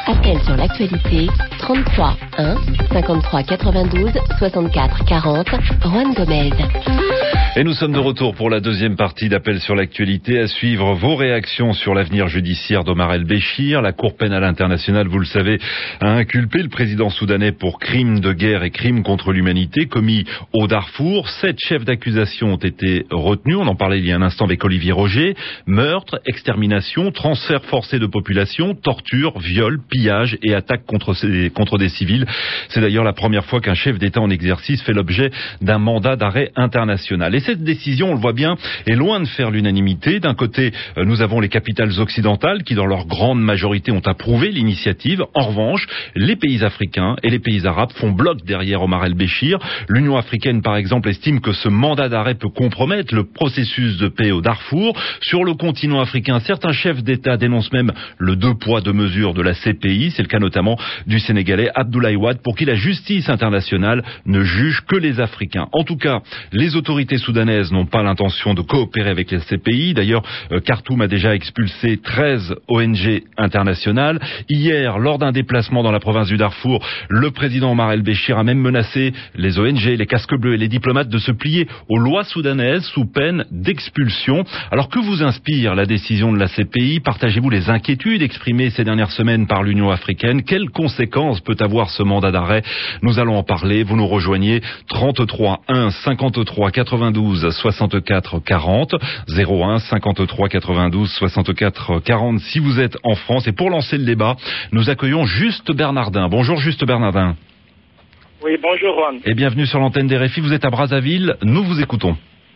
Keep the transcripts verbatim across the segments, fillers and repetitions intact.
Appel sur l'actualité, trente-trois un, cinquante-trois quatre-vingt-douze, soixante-quatre quarante, Juan Gomez. Et nous sommes de retour pour la deuxième partie d'Appel sur l'actualité. À suivre vos réactions sur l'avenir judiciaire d'Omar el-Béchir. La Cour pénale internationale, vous le savez, a inculpé le président soudanais pour crimes de guerre et crimes contre l'humanité commis au Darfour. Sept chefs d'accusation ont été retenus. On en parlait il y a un instant avec Olivier Roger. Meurtre, extermination, transfert forcé de population, torture, viol, pillage et attaque contre, ces, contre des civils. C'est d'ailleurs la première fois qu'un chef d'État en exercice fait l'objet d'un mandat d'arrêt international. Et cette décision, on le voit bien, est loin de faire l'unanimité. D'un côté, nous avons les capitales occidentales qui, dans leur grande majorité, ont approuvé l'initiative. En revanche, les pays africains et les pays arabes font bloc derrière Omar el-Béchir. L'Union africaine, par exemple, estime que ce mandat d'arrêt peut compromettre le processus de paix au Darfour. Sur le continent africain, certains chefs d'État dénoncent même le deux poids deux mesures de la C P I. C'est le cas notamment du Sénégalais Abdoulaye Wade, pour qui la justice internationale ne juge que les Africains. En tout cas, les autorités soudanaises n'ont pas l'intention de coopérer avec les C P I. D'ailleurs, Khartoum a déjà expulsé treize O N G internationales. Hier, lors d'un déplacement dans la province du Darfour, le président Omar el-Béchir a même menacé les O N G, les casques bleus et les diplomates de se plier aux lois soudanaises sous peine d'expulsion. Alors que vous inspire la décision de la C P I? Partagez-vous les inquiétudes exprimées ces dernières semaines par l'Union africaine? Quelles conséquences peut avoir ce mandat d'arrêt? Nous allons en parler. Vous nous rejoignez trente-trois un, cinquante-trois quatre-vingt-douze, soixante-quatre quarante, zéro un, cinquante-trois quatre-vingt-douze, soixante-quatre quarante si vous êtes en France. Et pour lancer le débat, nous accueillons Juste Bernardin. Bonjour Juste Bernardin. Oui, bonjour Juan. Et bienvenue sur l'antenne des R F I. Vous êtes à Brazzaville. Nous vous écoutons.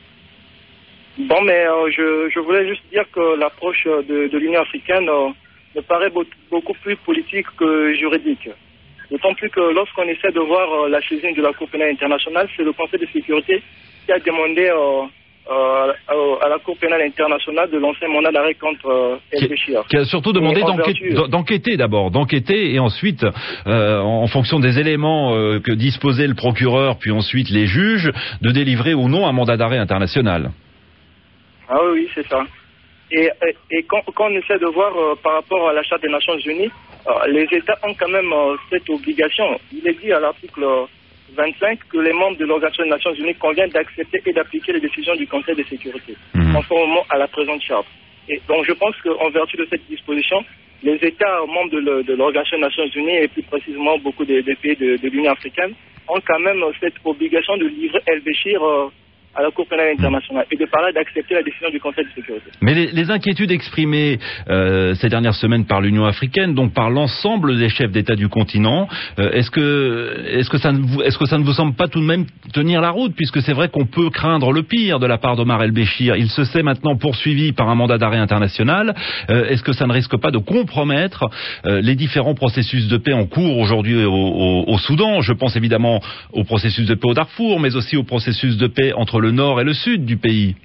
Bon, mais euh, je, je voulais juste dire que l'approche de, de l'Union africaine euh, me paraît beaucoup plus politique que juridique. D'autant plus que lorsqu'on essaie de voir euh, la saisine de la Cour pénale internationale, c'est le Conseil de sécurité qui a demandé euh, euh, à la Cour pénale internationale de lancer un mandat d'arrêt contre euh, el-Béchir. Qui a surtout demandé d'enquêter, d'enquêter d'abord, d'enquêter et ensuite, euh, en fonction des éléments euh, que disposait le procureur, puis ensuite les juges, de délivrer ou non un mandat d'arrêt international. Ah oui, oui, c'est ça. Et, et, et quand, quand on essaie de voir euh, par rapport à la Charte des Nations Unies, euh, les États ont quand même euh, cette obligation. Il est dit à l'article vingt-cinq que les membres de l'Organisation des Nations Unies conviennent d'accepter et d'appliquer les décisions du Conseil de sécurité, mmh. conformément à la présente charte. Et donc je pense qu'en vertu de cette disposition, les États membres de, de l'Organisation des Nations Unies, et plus précisément beaucoup des, des pays de, de l'Union africaine, ont quand même cette obligation de livrer el-Béchir euh, à la Cour pénale internationale et de parler d'accepter la décision du Conseil de sécurité. Mais les, les inquiétudes exprimées euh, ces dernières semaines par l'Union africaine, donc par l'ensemble des chefs d'État du continent, euh, est-ce que est-ce que ça ne vous est-ce que ça ne vous semble pas tout de même tenir la route, puisque c'est vrai qu'on peut craindre le pire de la part d'Omar el-Béchir. Il se sait maintenant poursuivi par un mandat d'arrêt international. Euh, est-ce que ça ne risque pas de compromettre euh, les différents processus de paix en cours aujourd'hui au, au, au Soudan? Je pense évidemment au processus de paix au Darfour, mais aussi au processus de paix entre le nord et le sud du pays.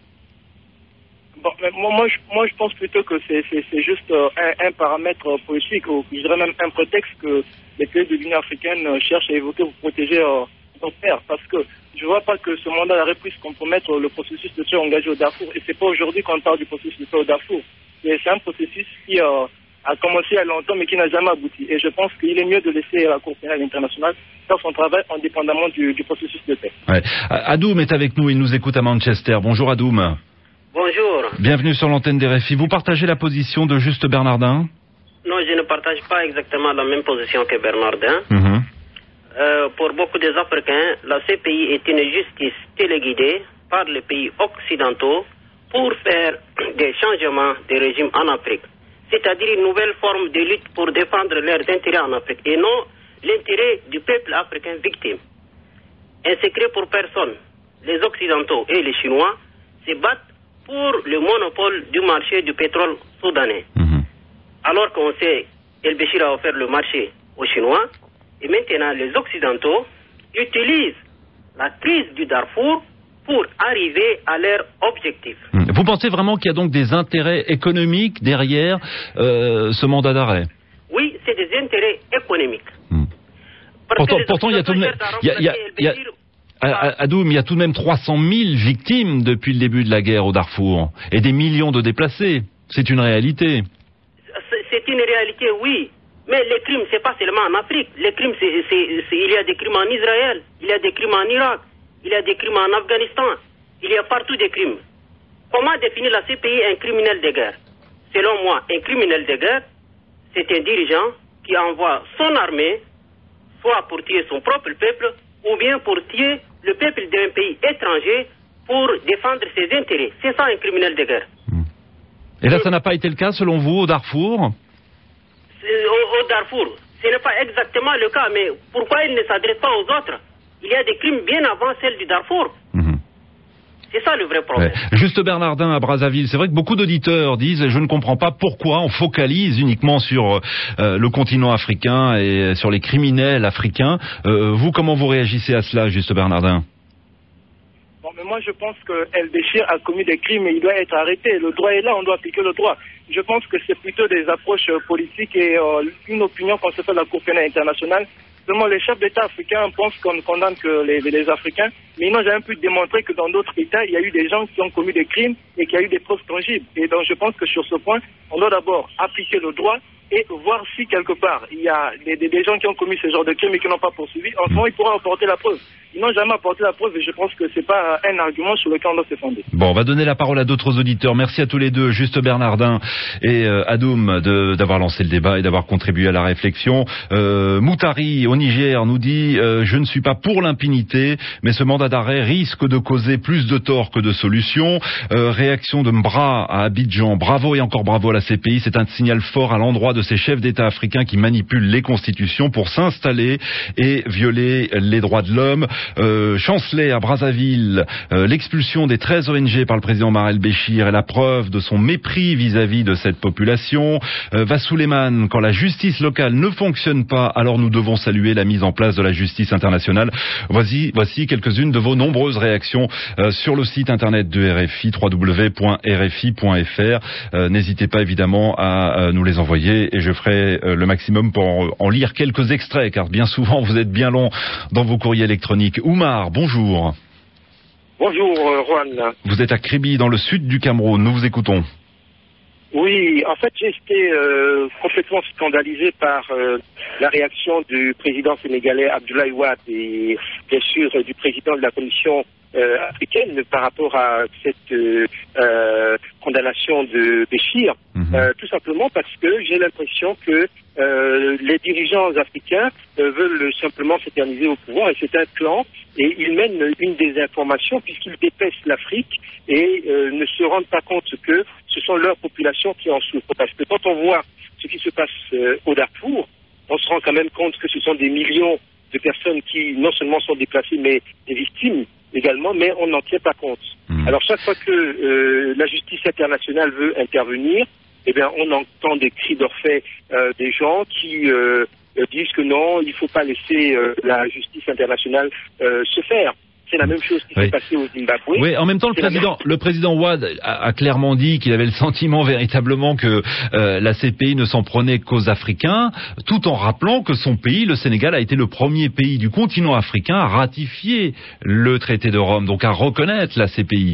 Bon, mais moi, moi, je, moi, je pense plutôt que c'est, c'est, c'est juste euh, un, un paramètre politique, ou je dirais même un prétexte que les pays de l'Union africaine euh, cherchent à évoquer pour protéger euh, nos terres. Parce que je ne vois pas que ce mandat d'arrêt puisse compromettre le processus de paix engagé au Darfour. Et c'est pas aujourd'hui qu'on parle du processus de paix au Darfour. Et c'est un processus qui euh, a commencé il y a longtemps, mais qui n'a jamais abouti. Et je pense qu'il est mieux de laisser la Cour pénale internationale faire son travail indépendamment du, du processus de paix. Ouais. Adoum est avec nous, il nous écoute à Manchester. Bonjour Adoum. Bonjour. Bienvenue sur l'antenne des R F I. Vous partagez la position de Juste Bernardin? Non, je ne partage pas exactement la même position que Bernardin. Mmh. Euh, pour beaucoup des Africains, la C P I est une justice téléguidée par les pays occidentaux pour faire des changements de régime en Afrique. C'est-à-dire une nouvelle forme de lutte pour défendre leurs intérêts en Afrique et non l'intérêt du peuple africain victime. Un secret pour personne. Les Occidentaux et les Chinois se battent pour le monopole du marché du pétrole soudanais. Mmh. Alors qu'on sait el-Béchir a offert le marché aux Chinois, et maintenant les Occidentaux utilisent la crise du Darfour pour arriver à leur objectif. Vous pensez vraiment qu'il y a donc des intérêts économiques derrière euh, ce mandat d'arrêt? Oui, c'est des intérêts économiques. Mmh. Pourtant, pourtant il y a tout de même... Il y a, il y a, il y a... Adoum, il y a tout de même trois cent mille victimes depuis le début de la guerre au Darfour et des millions de déplacés. C'est une réalité. C'est une réalité, oui. Mais les crimes, c'est pas seulement en Afrique. Les crimes, c'est, c'est, c'est, il y a des crimes en Israël, il y a des crimes en Irak, il y a des crimes en Afghanistan, il y a partout des crimes. Comment définir la C P I un criminel de guerre? Selon moi, un criminel de guerre, c'est un dirigeant qui envoie son armée, soit pour tuer son propre peuple, ou bien pour tuer le peuple d'un pays étranger pour défendre ses intérêts. C'est ça un criminel de guerre. Et là, ça n'a pas été le cas, selon vous, au Darfour? Au, au Darfour, ce n'est pas exactement le cas, mais pourquoi il ne s'adresse pas aux autres? Il y a des crimes bien avant celles du Darfour. Mmh. C'est ça le vrai problème. Ouais. Juste Bernardin à Brazzaville, c'est vrai que beaucoup d'auditeurs disent « je ne comprends pas pourquoi on focalise uniquement sur euh, le continent africain et sur les criminels africains euh, ». Vous, comment vous réagissez à cela, Juste Bernardin? Bon, mais moi je pense que El Béchir a commis des crimes et il doit être arrêté. Le droit est là, on doit appliquer le droit. Je pense que c'est plutôt des approches politiques et euh, une opinion qu'on se fait de la Cour pénale internationale. Seulement les chefs d'État africains pensent qu'on ne condamne que les, les Africains, mais ils n'ont jamais pu démontrer que dans d'autres États, il y a eu des gens qui ont commis des crimes et qu'il y a eu des preuves tangibles. Et donc je pense que sur ce point, on doit d'abord appliquer le droit et voir si quelque part il y a des, des, des gens qui ont commis ce genre de crimes et qui n'ont pas poursuivi. En ce moment, ils pourront apporter la preuve. Ils n'ont jamais apporté la preuve et je pense que c'est pas un argument sur lequel on doit se fonder. Bon, on va donner la parole à d'autres auditeurs. Merci à tous les deux, Juste Bernardin et euh, Adoum, de, d'avoir lancé le débat et d'avoir contribué à la réflexion. Euh, Moutari, au Niger, nous dit euh, « Je ne suis pas pour l'impunité, mais ce mandat d'arrêt risque de causer plus de torts que de solutions. Euh, » Réaction de Mbra à Abidjan. Bravo et encore bravo à la C P I. C'est un signal fort à l'endroit de ces chefs d'État africains qui manipulent les constitutions pour s'installer et violer les droits de l'homme. Euh, Chancelet à Brazzaville, euh, l'expulsion des treize O N G par le président Omar el-Béchir est la preuve de son mépris vis-à-vis de cette population. Euh, Vassouleman, quand la justice locale ne fonctionne pas, alors nous devons saluer la mise en place de la justice internationale. Voici, voici quelques-unes de vos nombreuses réactions euh, sur le site internet de R F I, w w w point r f i point f r. Euh, n'hésitez pas évidemment à euh, nous les envoyer et je ferai euh, le maximum pour en, en lire quelques extraits, car bien souvent vous êtes bien long dans vos courriers électroniques. Oumar, bonjour. Bonjour, euh, Juan. Vous êtes à Kribi, dans le sud du Cameroun. Nous vous écoutons. Oui, en fait, j'ai été euh, complètement scandalisé par euh, la réaction du président sénégalais Abdoulaye Wade et bien sûr du président de la Commission euh, africaine par rapport à cette euh, euh, condamnation de Béchir. Mmh. Euh, tout simplement parce que j'ai l'impression que euh, les dirigeants africains euh, veulent simplement s'éterniser au pouvoir et c'est un clan et ils mènent une désinformation puisqu'ils dépaissent l'Afrique et euh, ne se rendent pas compte que ce sont leurs populations qui en souffrent. Parce que quand on voit ce qui se passe euh, au Darfour, on se rend quand même compte que ce sont des millions de personnes qui non seulement sont déplacées mais des victimes également, mais on n'en tient pas compte. Mmh. Alors chaque fois que euh, la justice internationale veut intervenir, eh bien on entend des cris d'orfraie euh, des gens qui euh, disent que non, il ne faut pas laisser euh, la justice internationale euh, se faire. C'est la même chose qui oui. s'est passée au Zimbabwe. Oui, en même temps, le président, le président Wade a, a clairement dit qu'il avait le sentiment véritablement que euh, la C P I ne s'en prenait qu'aux Africains, tout en rappelant que son pays, le Sénégal, a été le premier pays du continent africain à ratifier le traité de Rome, donc à reconnaître la C P I.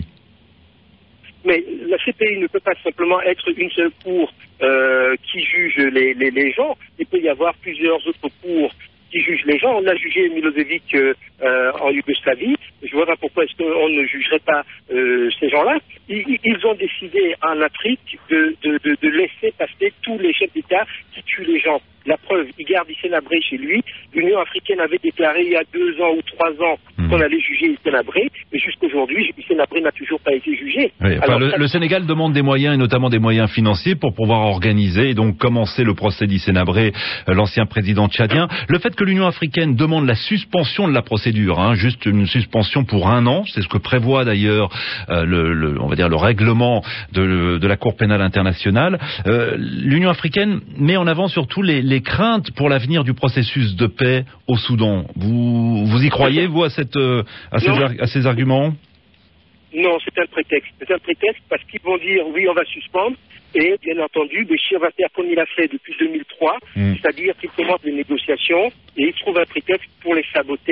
Mais la C P I ne peut pas simplement être une seule cour euh, qui juge les, les, les gens. Il peut y avoir plusieurs autres cours qui jugent les gens. On a jugé Milosevic euh, euh, en Yougoslavie. Je ne vois pas pourquoi est-ce qu'on ne jugerait pas euh, ces gens-là. Ils, ils ont décidé en Afrique de, de, de, de laisser passer tous les chefs d'État qui tuent les gens. La preuve, il garde Hissène Habré chez lui. L'Union africaine avait déclaré il y a deux ans ou trois ans mmh. qu'on allait juger Hissène Habré, mais jusqu'aujourd'hui, Hissène Habré n'a toujours pas été jugé. Oui, enfin, Alors, le, ça... le Sénégal demande des moyens, et notamment des moyens financiers, pour pouvoir organiser et donc commencer le procès d'Hissène Habré, l'ancien président tchadien. Le fait que l'Union africaine demande la suspension de la procédure, hein, juste une suspension pour un an, c'est ce que prévoit d'ailleurs euh, le, le, on va dire le règlement de, de la Cour pénale internationale. Euh, L'Union africaine met en avant surtout les, les craintes pour l'avenir du processus de paix au Soudan. Vous, vous y croyez, vous, à, cette, à, ces, à ces arguments ? Non, c'est un prétexte. C'est un prétexte parce qu'ils vont dire oui, on va suspendre. Et bien entendu, Béchir va faire comme il a fait depuis deux mille trois, mmh. c'est-à-dire qu'il commence les négociations et il trouve un prétexte pour les saboter.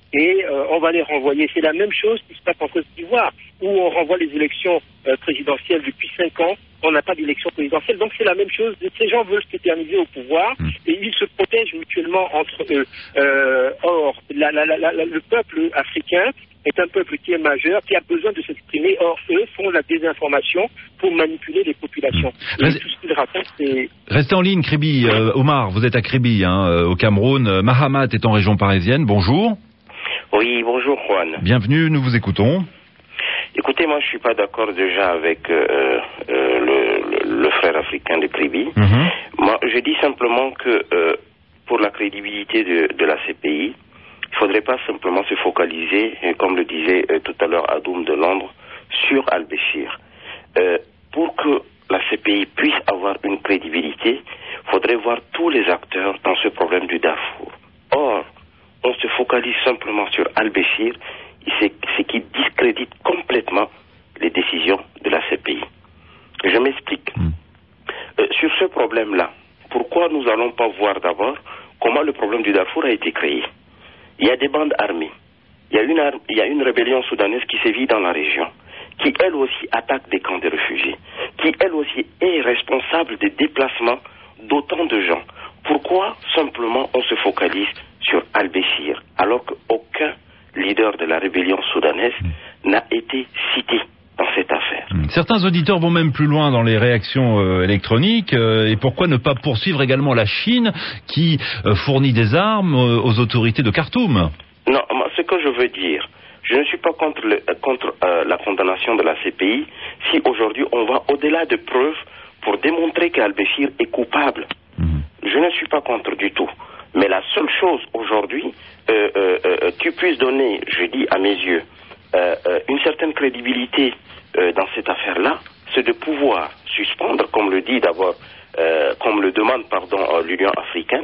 et euh, on va les renvoyer. C'est la même chose qui se passe en Côte d'Ivoire, où on renvoie les élections euh, présidentielles depuis cinq ans, on n'a pas d'élection présidentielle. Donc c'est la même chose, ces gens veulent s'éterniser au pouvoir et ils se protègent mutuellement entre eux. Euh, or, la, la, la, la, le peuple africain est un peuple qui est majeur, qui a besoin de s'exprimer. Or, eux font la désinformation pour manipuler les populations. Et Rest... tout ce qu'ils racontent, c'est... Restez en ligne, Kribi. Euh, Omar, vous êtes à Kribi, hein, au Cameroun. Mahamat est en région parisienne. Bonjour. Oui, bonjour Juan. Bienvenue, nous vous écoutons. Écoutez, moi je suis pas d'accord déjà avec euh, euh, le, le, le frère africain de Kribi. Mm-hmm. Moi, je dis simplement que euh, pour la crédibilité de, de la C P I, il faudrait pas simplement se focaliser, comme le disait euh, tout à l'heure Adoum de Londres, sur Al-Béchir. Euh, pour que la C P I puisse avoir une crédibilité, il faudrait voir tous les acteurs dans ce problème du Darfour. Or, on se focalise simplement sur Al-Béchir, c'est ce qui discrédite complètement les décisions de la C P I. Je m'explique. Mm. Euh, sur ce problème-là, pourquoi nous n'allons pas voir d'abord comment le problème du Darfour a été créé? Il y a des bandes armées. Il y a une, ar- il y a une rébellion soudanaise qui sévit dans la région, qui elle aussi attaque des camps de réfugiés, qui elle aussi est responsable des déplacements d'autant de gens. Pourquoi simplement on se focalise sur Al-Béchir alors qu'aucun leader de la rébellion soudanaise n'a été cité dans cette affaire? Certains auditeurs vont même plus loin dans les réactions euh, électroniques. Euh, et pourquoi ne pas poursuivre également la Chine qui euh, fournit des armes euh, aux autorités de Khartoum? Non, ce que je veux dire, je ne suis pas contre, le, contre euh, la condamnation de la C P I si aujourd'hui on va au-delà de preuves pour démontrer qu'Al-Béchir est coupable. Mmh. Je ne suis pas contre du tout. Mais la seule chose aujourd'hui euh, euh, euh, qui puisse donner, je dis à mes yeux, euh, euh, une certaine crédibilité euh, dans cette affaire-là, c'est de pouvoir suspendre, comme le dit d'abord, euh, comme le demande pardon euh, l'Union africaine,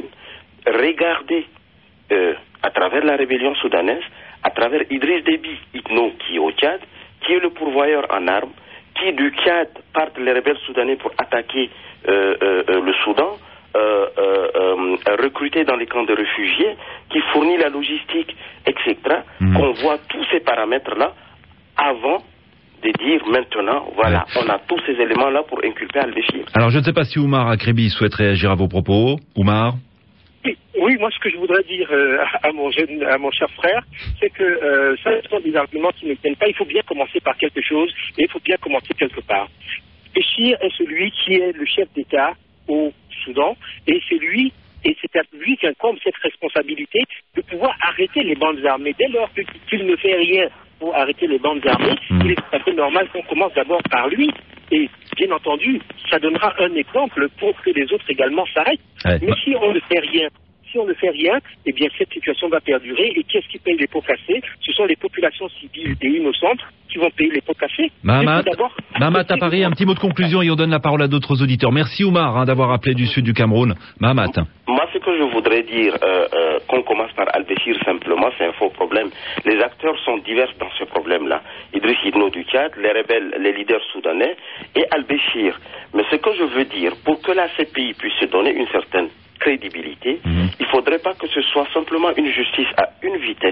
regarder euh, à travers la rébellion soudanaise, à travers Idriss Déby Itno qui est au Tchad, qui est le pourvoyeur en armes, qui du Tchad partent les rebelles soudanais pour attaquer euh, euh, euh, le Soudan. Euh, euh, euh, recruté dans les camps de réfugiés, qui fournit la logistique, et cetera. Mmh. Qu'on voit tous ces paramètres-là avant de dire maintenant, voilà, ouais. On a tous ces éléments-là pour inculper Al-Béchir. Alors je ne sais pas si Oumar Akrebi souhaite réagir à vos propos. Oumar? Oui, oui, moi ce que je voudrais dire euh, à, mon jeune, à mon cher frère, c'est que euh, ça sont des arguments qui ne tiennent pas. Il faut bien commencer par quelque chose et il faut bien commencer quelque part. Béchir est celui qui est le chef d'État au Soudan, et c'est lui, et c'est à lui qu'incombe cette responsabilité de pouvoir arrêter les bandes armées. Dès lors qu'il ne fait rien pour arrêter les bandes armées, mmh. il est tout à fait normal qu'on commence d'abord par lui, et bien entendu, ça donnera un exemple pour que les autres également s'arrêtent. Ouais. Mais si on ne fait rien, si on ne fait rien, eh bien cette situation va perdurer, et qui est-ce qui paye les pots cassés? Ce sont les populations civiles et innocentes qui vont payer les pots cassés. Mahamat, Mahamat à Paris, un petit mot de conclusion et on donne la parole à d'autres auditeurs. Merci Oumar hein, d'avoir appelé du sud du Cameroun. Mahamat. Moi, ce que je voudrais dire, euh, euh, qu'on commence par Al-Béchir simplement, c'est un faux problème. Les acteurs sont divers dans ce problème-là. Idriss Itno du Tchad, les rebelles, les leaders soudanais et Al-Béchir. Mais ce que je veux dire, pour que la C P I puisse se donner une certaine crédibilité, mmh. il ne faudrait pas que ce soit simplement une justice à une vitesse,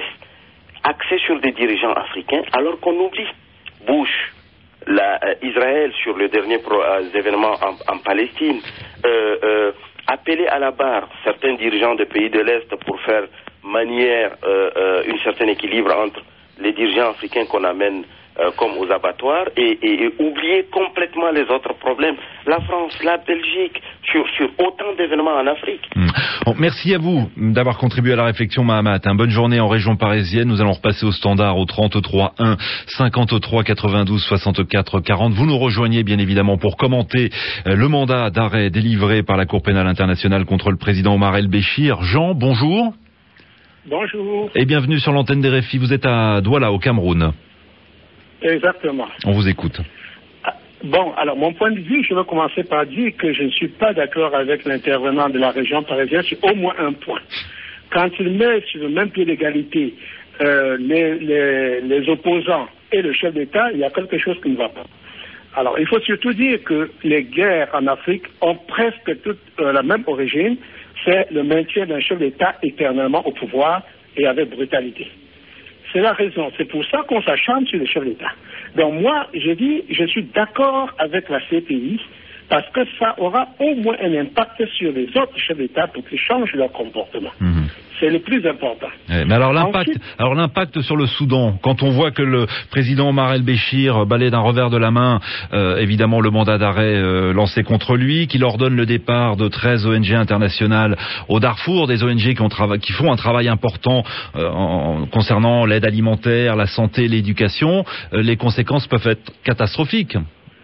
axée sur des dirigeants africains, alors qu'on oublie Bush, la, euh, Israël sur le dernier pro, euh, événement en, en Palestine, euh, euh, appeler à la barre certains dirigeants des pays de l'Est pour faire manière euh, euh, une certaine équilibre entre les dirigeants africains qu'on amène Euh, comme aux abattoirs et, et, et oublier complètement les autres problèmes. La France, la Belgique, sur, sur autant d'événements en Afrique. Mmh. Bon, merci à vous d'avoir contribué à la réflexion, Mahamat. Hein, bonne journée en région parisienne. Nous allons repasser au standard au trente-trois un cinquante-trois quatre-vingt-douze soixante-quatre quarante. Vous nous rejoignez bien évidemment pour commenter euh, le mandat d'arrêt délivré par la Cour pénale internationale contre le président Omar El-Béchir. Jean, bonjour. Bonjour. Et bienvenue sur l'antenne des R F I. Vous êtes à Douala, au Cameroun. Exactement. On vous écoute. Bon, alors mon point de vue, je vais commencer par dire que je ne suis pas d'accord avec l'intervenant de la région parisienne sur au moins un point. Quand il met sur le même pied d'égalité euh, les, les, les opposants et le chef d'État, il y a quelque chose qui ne va pas. Alors, il faut surtout dire que les guerres en Afrique ont presque toutes euh, la même origine, c'est le maintien d'un chef d'État éternellement au pouvoir et avec brutalité. c'est la raison. C'est pour ça qu'on s'acharne sur les chefs d'État. Donc moi, je dis, je suis d'accord avec la C P I, parce que ça aura au moins un impact sur les autres chefs d'État pour qu'ils changent leur comportement. Mmh. C'est le plus important. Eh, mais alors l'impact, Ensuite, alors l'impact sur le Soudan, quand on voit que le président Omar el-Béchir balaie d'un revers de la main, euh, évidemment le mandat d'arrêt euh, lancé contre lui, qu'il ordonne le départ de treize O N G internationales au Darfour, des O N G qui, ont trava- qui font un travail important euh, en, concernant l'aide alimentaire, la santé, l'éducation, euh, les conséquences peuvent être catastrophiques.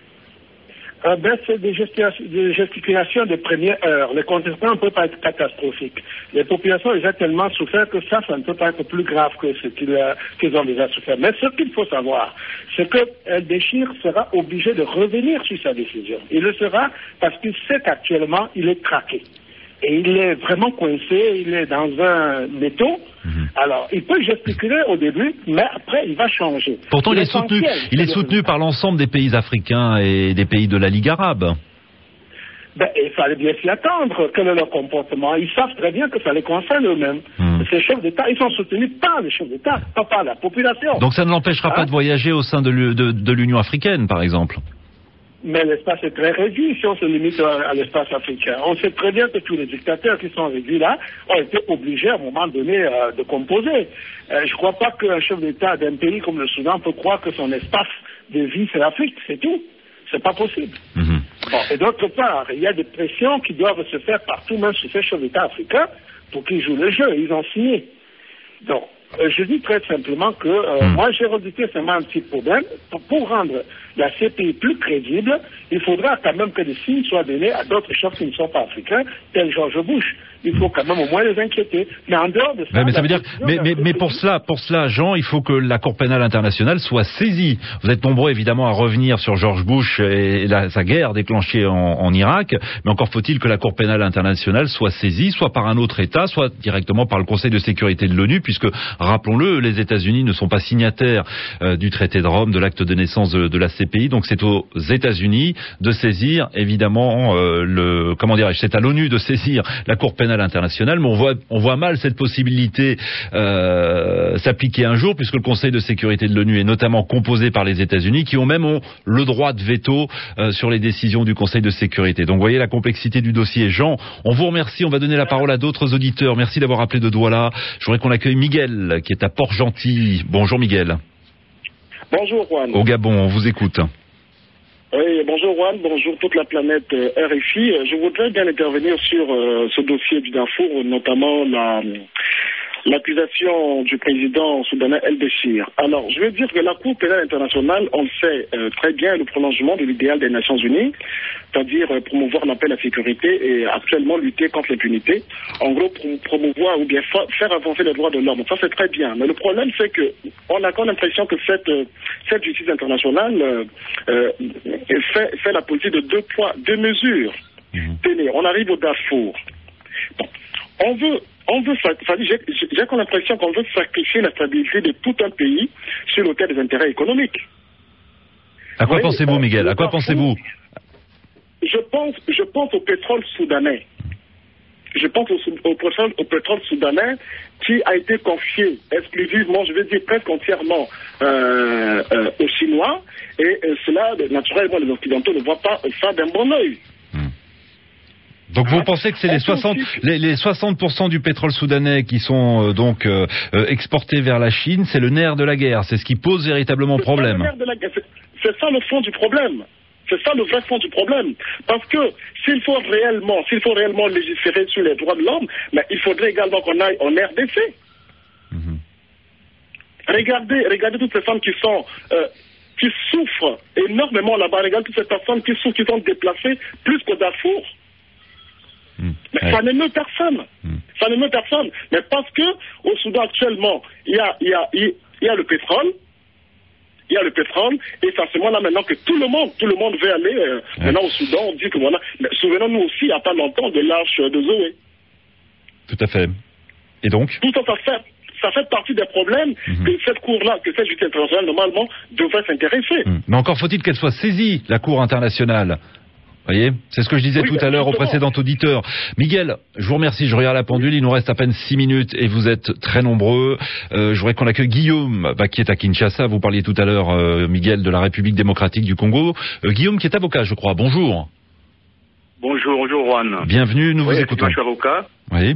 Euh, ben, c'est des gesticulations de première heure. Les conséquences ne peuvent pas être catastrophiques. Les populations ont déjà tellement souffert que ça, ça ne peut pas être plus grave que ce qu'ils, euh, qu'ils ont déjà souffert. Mais ce qu'il faut savoir, c'est que el-Béchir sera obligé de revenir sur sa décision. Il le sera parce qu'il sait qu'actuellement, il est craqué. Et il est vraiment coincé, il est dans un métaux. Mmh. Alors, il peut gesticuler au début, mais après, il va changer. Pourtant, il est soutenu, il est soutenu par l'ensemble des pays africains et des pays de la Ligue arabe. Ben, il fallait bien s'y attendre. Quel est leur comportement? Ils savent très bien que ça les concerne eux-mêmes. Mmh. Ces chefs d'État, ils sont soutenus par les chefs d'État, pas par la population. Donc ça ne l'empêchera hein? pas de voyager au sein de, de, de l'Union africaine, par exemple? Mais l'espace est très réduit si on se limite à, à l'espace africain. On sait très bien que tous les dictateurs qui sont réduits là ont été obligés à un moment donné euh, de composer. Euh, je ne crois pas qu'un chef d'État d'un pays comme le Soudan peut croire que son espace de vie c'est l'Afrique, c'est tout. C'est pas possible. Mmh. Bon, et d'autre part, il y a des pressions qui doivent se faire partout, même sur ces chefs d'État africains, pour qu'ils jouent le jeu. Ils ont signé. Donc, euh, je dis très simplement que euh, mmh. moi j'ai redouté seulement un petit problème. Pour, pour rendre la C P I plus crédible, il faudra quand même que des signes soient donnés à d'autres chefs qui ne sont pas africains, tels George Bush. Il faut quand même au moins les inquiéter. Mais en dehors de ça... Mais, mais ça veut dire... Mais, mais, mais pour cela, pour cela, Jean, il faut que la Cour pénale internationale soit saisie. Vous êtes nombreux, évidemment, à revenir sur George Bush et la, sa guerre déclenchée en, en Irak. Mais encore faut-il que la Cour pénale internationale soit saisie, soit par un autre État, soit directement par le Conseil de sécurité de l'ONU, puisque, rappelons-le, les États-Unis ne sont pas signataires euh, du traité de Rome, de l'acte de naissance de, de la C P I. Donc c'est aux États-Unis de saisir, évidemment, euh, le... Comment dirais-je? C'est à l'ONU de saisir la Cour pénale internationale, mais on voit, on voit mal cette possibilité euh, s'appliquer un jour, puisque le Conseil de sécurité de l'ONU est notamment composé par les États-Unis, qui ont même ont le droit de veto euh, sur les décisions du Conseil de sécurité. Donc, vous voyez la complexité du dossier. Jean, on vous remercie. On va donner la parole à d'autres auditeurs. Merci d'avoir appelé de Douala. Je voudrais qu'on accueille Miguel, qui est à Port-Gentil. Bonjour, Miguel. Bonjour, Juan. Au Gabon, on vous écoute. Oui, bonjour Juan, bonjour toute la planète euh, R F I. Je voudrais bien intervenir sur euh, ce dossier du Darfour, notamment la l'accusation du président soudanais el-Béchir. Alors, je veux dire que la Cour pénale internationale, on le sait euh, très bien, le prolongement de l'idéal des Nations Unies, c'est-à-dire euh, promouvoir la paix et la sécurité et actuellement lutter contre l'impunité. En gros, prom- promouvoir ou bien fa- faire avancer les droits de l'homme. Ça, c'est très bien. Mais le problème, c'est que on a quand même l'impression que cette, euh, cette justice internationale euh, euh, fait, fait la politique de deux poids, deux mesures. Mmh. Tenez, on arrive au Darfour. Bon, on veut On veut, j'ai, j'ai comme l'impression qu'on veut sacrifier la stabilité de tout un pays sur l'autel des intérêts économiques. À quoi oui, pensez-vous, Miguel? À quoi pensez-vous? Je pense, je pense au pétrole soudanais. Je pense au, au, pétrole, au pétrole soudanais qui a été confié exclusivement, je veux dire presque entièrement, euh, euh, aux Chinois. Et euh, cela, naturellement, les Occidentaux ne voient pas ça d'un bon œil. Donc vous pensez que c'est les soixante, les, les soixante pour cent du pétrole soudanais qui sont euh, donc euh, euh, exportés vers la Chine, c'est le nerf de la guerre, c'est ce qui pose véritablement c'est problème. Le nerf de la guerre. C'est, c'est ça le fond du problème. C'est ça le vrai fond du problème. Parce que s'il faut réellement, s'il faut réellement légiférer sur les droits de l'homme, mais il faudrait également qu'on aille en R D C. Mm-hmm. Regardez, regardez toutes ces femmes qui sont euh, qui souffrent énormément là-bas. Regardez toutes ces personnes qui souffrent, qui sont déplacées plus qu'au Darfour. Mmh. Mais ouais. Ça ne meut personne. Mmh. Ça ne meut personne. Mais parce que au Soudan actuellement, il y a, il y a, il y a le pétrole, il y a le pétrole, et forcément là maintenant que tout le monde, tout le monde veut aller euh, ouais. maintenant au Soudan, on dit que voilà. Mais souvenons-nous aussi, il n'y a pas longtemps, de l'arche de Zoé. Tout à fait. Et donc tout ça, ça fait, ça fait partie des problèmes mmh. que cette cour-là, que cette justice internationale normalement devrait s'intéresser. Mmh. Mais encore faut-il qu'elle soit saisie, la Cour internationale. voyez, c'est ce que je disais oui, tout à l'heure au précédent auditeur. Miguel, je vous remercie, je regarde la pendule, il nous reste à peine six minutes et vous êtes très nombreux. Euh, je voudrais qu'on accueille Guillaume, bah, qui est à Kinshasa. Vous parliez tout à l'heure, euh, Miguel, de la République démocratique du Congo. Euh, Guillaume qui est avocat, je crois. Bonjour. Bonjour, bonjour Juan. Bienvenue, nous oui, vous écoutons. Je suis avocat. Oui.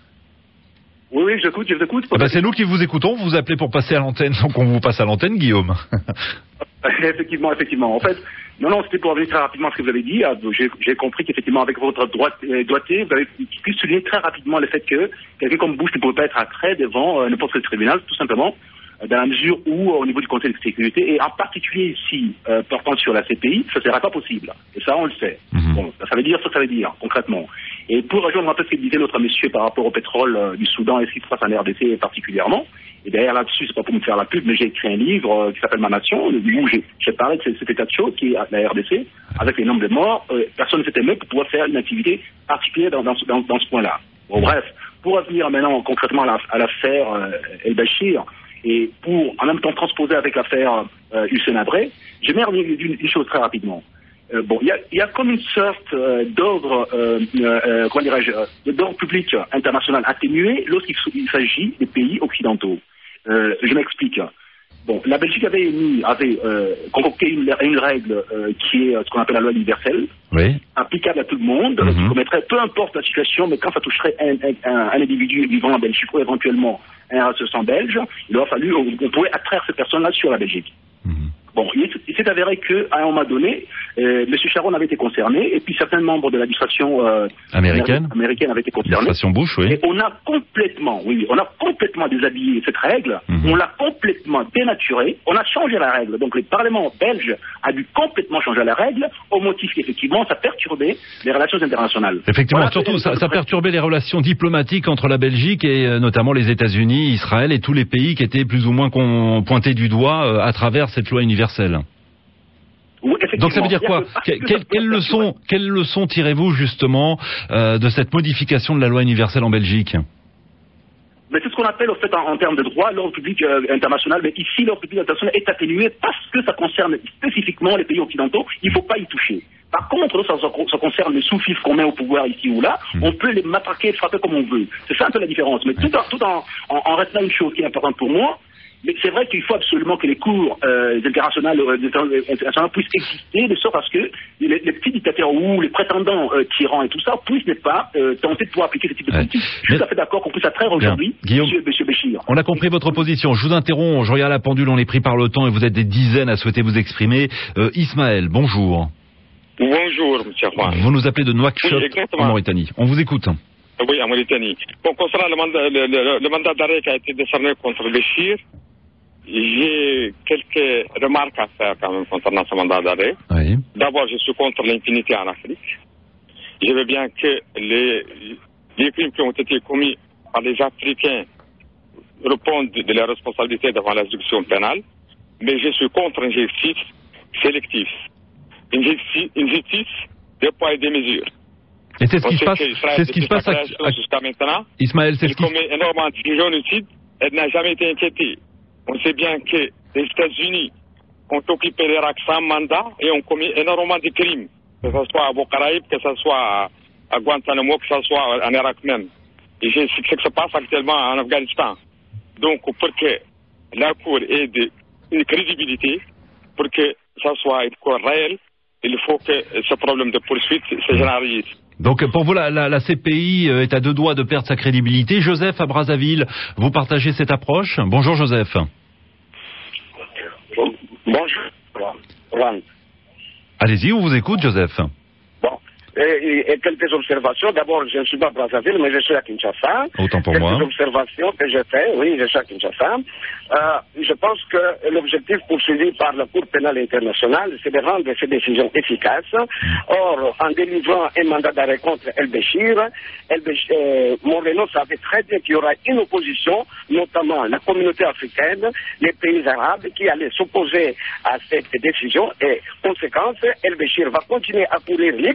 Oui, oui, j'écoute, je vous écoute. Ah bah c'est nous qui vous écoutons, vous vous appelez pour passer à l'antenne, donc on vous passe à l'antenne, Guillaume. Effectivement, effectivement. En fait, non, non, c'était pour revenir très rapidement à ce que vous avez dit. J'ai, j'ai compris qu'effectivement, avec votre droite, euh, doigté, vous avez pu souligner très rapidement le fait que quelqu'un comme Bush ne pouvait pas être attrait devant euh, n'importe quel tribunal, tout simplement, euh, dans la mesure où, euh, au niveau du Conseil de sécurité, et en particulier ici, euh, portant sur la C P I, ça ne sera pas possible. Et ça, on le sait. Mm-hmm. Bon, ça, ça veut dire ce que ça veut dire, concrètement. Et pour rejoindre un peu ce que disait notre monsieur par rapport au pétrole euh, du Soudan et ce qui se passe en R D C particulièrement, et d'ailleurs là-dessus, c'est pas pour me faire la pub, mais j'ai écrit un livre euh, qui s'appelle Ma Nation, où j'ai, j'ai parlé de cet état de choses qui est la R D C, avec les nombres de morts. Euh, personne ne s'était aimé pour pouvoir faire une activité particulière dans, dans, dans, dans ce point-là. Bon, bref, pour revenir maintenant concrètement à, la, à l'affaire euh, El Béchir, et pour en même temps transposer avec l'affaire euh, Hussein Habré, j'aimerais revenir d'une, d'une chose très rapidement. Euh, bon, il y a, y a comme une sorte euh, d'ordre, euh, euh, comment dirais-je, euh, d'ordre public international atténué lorsqu'il il s'agit des pays occidentaux. Euh, je m'explique. Bon, la Belgique avait émis, avait euh, concocté une, une règle euh, qui est ce qu'on appelle la loi universelle, oui, applicable à tout le monde, mm-hmm, qui commettrait peu importe la situation, mais quand ça toucherait un, un, un individu vivant en Belgique ou éventuellement un ressortissant belge, il aurait fallu, on, on pouvait attraire cette personne-là sur la Belgique. Mm-hmm. Bon, il, il s'est avéré qu'à un moment donné, euh, M. Sharon avait été concerné, et puis certains membres de l'administration euh, américaine. américaine avaient été concernés. L'administration Bush, oui. Et on a complètement, oui, on a complètement déshabillé cette règle, mm-hmm, on l'a complètement dénaturée, on a changé la règle. Donc le Parlement belge a dû complètement changer la règle, au motif qu'effectivement ça perturbait les relations internationales. Effectivement, voilà, surtout ça, ça perturbait les relations diplomatiques entre la Belgique et euh, notamment les États-Unis, Israël et tous les pays qui étaient plus ou moins pointés du doigt euh, à travers cette loi universelle. Oui, donc ça veut dire quoi? que, que, Quelle leçon, quelle leçon tirez-vous justement euh, de cette modification de la loi universelle en Belgique? Mais c'est ce qu'on appelle, au fait, en, en termes de droit, l'ordre public euh, international. Mais ici, l'ordre public international est atténué parce que ça concerne spécifiquement les pays occidentaux. Il ne faut pas y toucher. Par contre, ça, ça, ça concerne les sous-fifres qu'on met au pouvoir ici ou là. Mmh. On peut les matraquer, frapper comme on veut. C'est ça un peu la différence. Mais tout en, tout en, en, en restant une chose qui est importante pour moi, mais c'est vrai qu'il faut absolument que les cours euh, internationales, euh, internationales puissent exister, de sorte à ce que les, les petits dictateurs ou les prétendants euh, tyrans et tout ça puissent ne pas euh, tenter de pouvoir appliquer ce type de politique. Ouais. Je suis tout à fait d'accord qu'on puisse attraire aujourd'hui monsieur, monsieur Béchir. On a compris votre position. Je vous interromps, je regarde la pendule, on est pris par le temps et vous êtes des dizaines à souhaiter vous exprimer. Euh, Ismaël, bonjour. Bonjour, monsieur Juan. Vous nous appelez de Nouakchott, oui, en Mauritanie. On vous écoute. Oui, en Mauritanie. Bon, concernant le mandat, le, le, le mandat d'arrêt qui a été décerné contre Béchir, j'ai quelques remarques à faire quand même concernant ce mandat d'arrêt. Oui. D'abord, je suis contre l'impunité en Afrique. Je veux bien que les, les crimes qui ont été commis par les Africains répondent de, de leurs responsabilités devant la juridiction pénale, mais je suis contre une justice sélective. Une justice, une justice de poids et de mesures. Et c'est ce qui se passe, c'est ce qui se passe à... jusqu'à maintenant. Ismaël, c'est ce qui... Il commet énormément de génocide, elle n'a jamais été inquiétée. On sait bien que les États-Unis ont occupé l'Irak sans mandat et ont commis énormément de crimes, que ce soit à Bocaraïb, que ce soit à Guantanamo, que ce soit en Irak même. Et c'est ce qui se passe actuellement en Afghanistan. Donc, pour que la Cour ait de, une crédibilité, pour que ça soit une Cour réelle, il faut que ce problème de poursuite se généralise. Donc pour vous, la, la, la C P I est à deux doigts de perdre sa crédibilité. Joseph à Brazzaville, vous partagez cette approche? Bonjour Joseph. Bonjour. Juan. Allez-y, on vous écoute Joseph. Bon, et, et quelques observations. D'abord, je ne suis pas à Brazzaville, mais je suis à Kinshasa. Autant pour quelques moi. Quelques observations que j'ai faites, oui, je suis à Kinshasa. Euh, je pense que l'objectif poursuivi par la Cour pénale internationale, c'est de rendre ces décisions efficaces. Or, en délivrant un mandat d'arrêt contre El Béchir, El Béchir euh, Moreno savait très bien qu'il y aura une opposition, notamment la communauté africaine, les pays arabes, qui allaient s'opposer à cette décision. Et, conséquence, El Béchir va continuer à courir librement dans les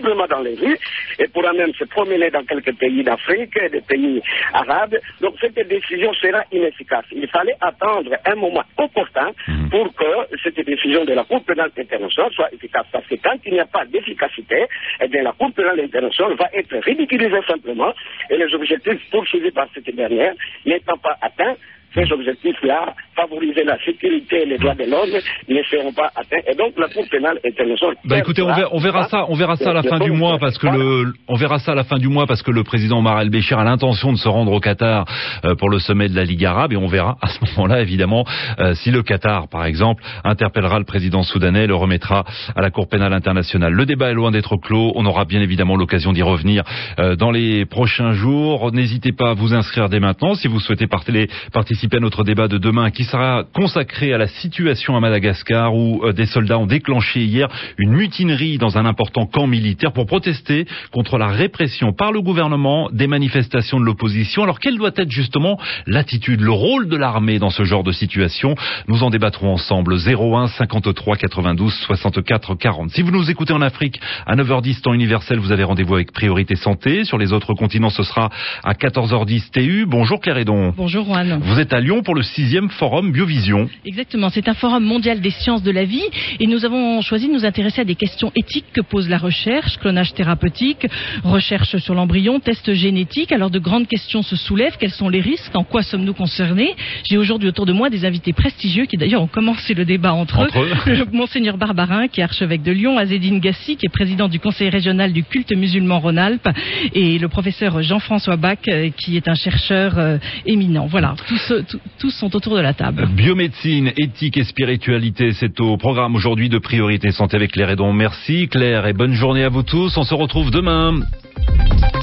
prévu, et pourra même se promener dans quelques pays d'Afrique, des pays arabes. Donc cette décision sera inefficace. Il fallait attendre un moment opportun pour que cette décision de la Cour pénale internationale soit efficace. Parce que quand il n'y a pas d'efficacité, eh bien la Cour pénale internationale va être ridiculisée simplement, et les objectifs poursuivis par cette dernière n'étant pas atteints, ces objectifs-là, favoriser la sécurité et les droits de l'homme, ne seront pas atteints. Et donc, la Cour pénale internationale... Bah écoutez, on verra, on verra ça, on verra ça à la fin du mois, parce que le, on verra ça à la fin du mois, parce que le président Omar El-Béchir a l'intention de se rendre au Qatar euh, pour le sommet de la Ligue arabe, et on verra à ce moment-là, évidemment, euh, si le Qatar, par exemple, interpellera le président soudanais, le remettra à la Cour pénale internationale. Le débat est loin d'être clos. On aura bien évidemment l'occasion d'y revenir euh, dans les prochains jours. N'hésitez pas à vous inscrire dès maintenant si vous souhaitez participer à notre débat de demain qui sera consacré à la situation à Madagascar où euh, des soldats ont déclenché hier une mutinerie dans un important camp militaire pour protester contre la répression par le gouvernement des manifestations de l'opposition. Alors quelle doit être justement l'attitude, le rôle de l'armée dans ce genre de situation? Nous en débattrons ensemble. zéro un cinquante-trois quatre-vingt-douze soixante-quatre quarante. Si vous nous écoutez en Afrique à neuf heures dix temps universel, vous avez rendez-vous avec Priorité Santé. Sur les autres continents, ce sera à quatorze heures dix T U. Bonjour Claire Hédon. Bonjour Juan. Vous êtes à Lyon pour le sixième forum Biovision. Exactement, c'est un forum mondial des sciences de la vie et nous avons choisi de nous intéresser à des questions éthiques que pose la recherche, clonage thérapeutique, recherche sur l'embryon, tests génétiques. Alors de grandes questions se soulèvent, quels sont les risques, en quoi sommes-nous concernés? J'ai aujourd'hui autour de moi des invités prestigieux qui d'ailleurs ont commencé le débat entre, entre eux. eux. Monseigneur Barbarin qui est archevêque de Lyon, Azedine Gassi qui est président du conseil régional du culte musulman Rhône-Alpes et le professeur Jean-François Bach qui est un chercheur euh, éminent. Voilà, tous, tous, tous sont autour de la table. Biomédecine, éthique et spiritualité, c'est au programme aujourd'hui de Priorité Santé avec Claire Hédon. Merci Claire et bonne journée à vous tous. On se retrouve demain.